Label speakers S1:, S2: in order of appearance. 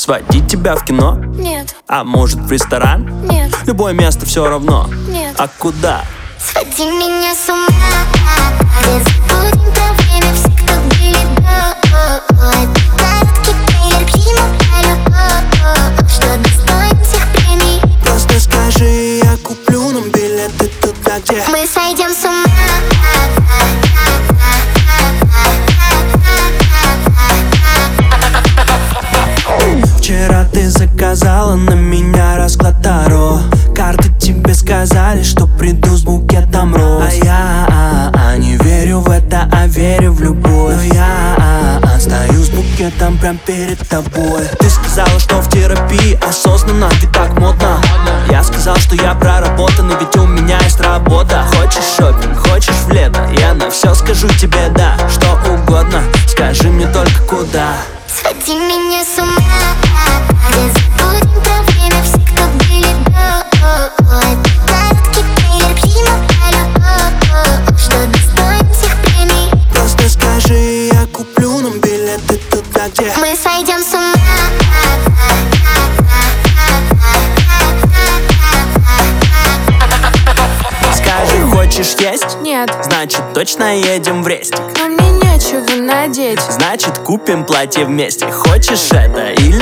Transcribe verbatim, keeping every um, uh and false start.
S1: Сводить тебя в кино?
S2: Нет.
S1: А может в ресторан?
S2: Нет.
S1: Любое место все равно.
S2: Нет.
S1: А куда?
S2: Своди меня с ума. Не забудем про время, все, кто были до. Это короткий трейлер к фильму про любовь, что достоин всех премий.
S3: Просто скажи, я куплю нам билеты туда, где
S2: мы сойдем с ума.
S3: Вчера ты заказала на меня расклад Таро. Карты тебе сказали, что приду с букетом роз. А я а, а, не верю в это, а верю в любовь. Но я а, а, стою с букетом прям перед тобой. Ты сказала, что в терапии осознанно, ведь так модно. Я сказал, что я проработан, и ведь у меня есть работа. Хочешь шопинг, хочешь в лето, я на все скажу тебе да. Что угодно, скажи мне только куда.
S2: Своди меня с ума. Не забудем про время, все, кто были до. Это короткий трейлер к фильму про любовь, что достоин всех премий.
S3: Просто скажи, я куплю нам билеты туда, где
S2: мы сойдем с ума.
S3: Скажи, хочешь есть?
S4: Нет,
S3: Значит, точно едем в рестик.
S4: но мне нечего надеть.
S3: Значит, купим платье вместе. Хочешь это или